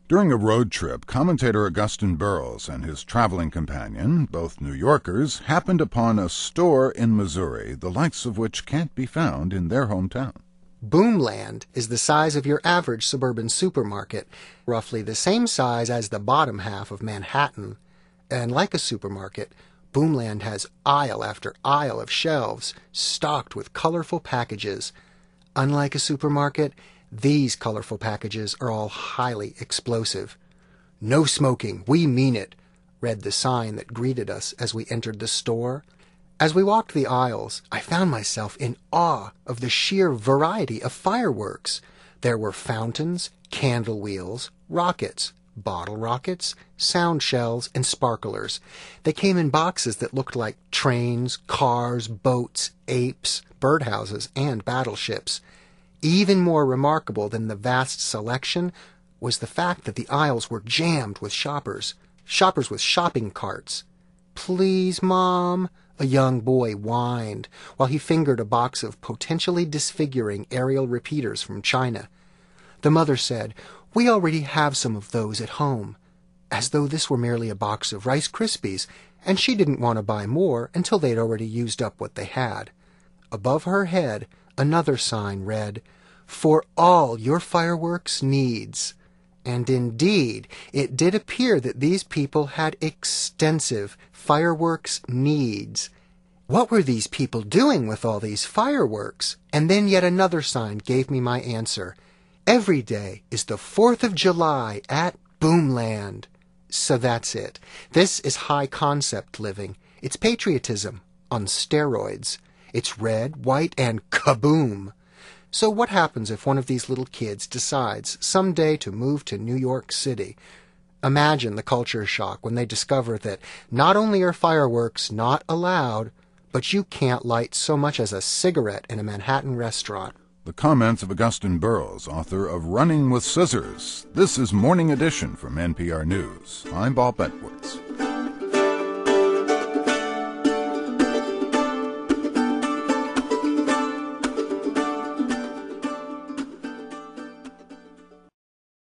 During a road trip, commentator Augustin Burroughs and his traveling companion, both New Yorkers, happened upon a store in Missouri, the likes of which can't be found in their hometown. Boomland is the size of your average suburban supermarket, roughly the same size as the bottom half of Manhattan. And like a supermarket, Boomland has aisle after aisle of shelves stocked with colorful packages. Unlike a supermarket, these colorful packages are all highly explosive. "No smoking, we mean it," read the sign that greeted us as we entered the store. As we walked the aisles, I found myself in awe of the sheer variety of fireworks. There were fountains, candle wheels, rockets, bottle rockets, sound shells, and sparklers. They came in boxes that looked like trains, cars, boats, apes, birdhouses, and battleships. Even more remarkable than the vast selection was the fact that the aisles were jammed with shoppers with shopping carts. "Please, Mom," a young boy whined while he fingered a box of potentially disfiguring aerial repeaters from China. The mother said, "We already have some of those at home," as though this were merely a box of Rice Krispies, and she didn't want to buy more until they'd already used up what they had. Above her head, another sign read, "For all your fireworks needs." And indeed, it did appear that these people had extensive fireworks needs. What were these people doing with all these fireworks? And then yet another sign gave me my answer. Every day is the 4th of July at Boomland. So that's it. This is high-concept living. It's patriotism on steroids. It's red, white, and kaboom. So what happens if one of these little kids decides someday to move to New York City? Imagine the culture shock when they discover that not only are fireworks not allowed, but you can't light so much as a cigarette in a Manhattan restaurant. The comments of Augustin Burroughs, author of Running with Scissors. This is Morning Edition from NPR News. I'm Bob Edwards.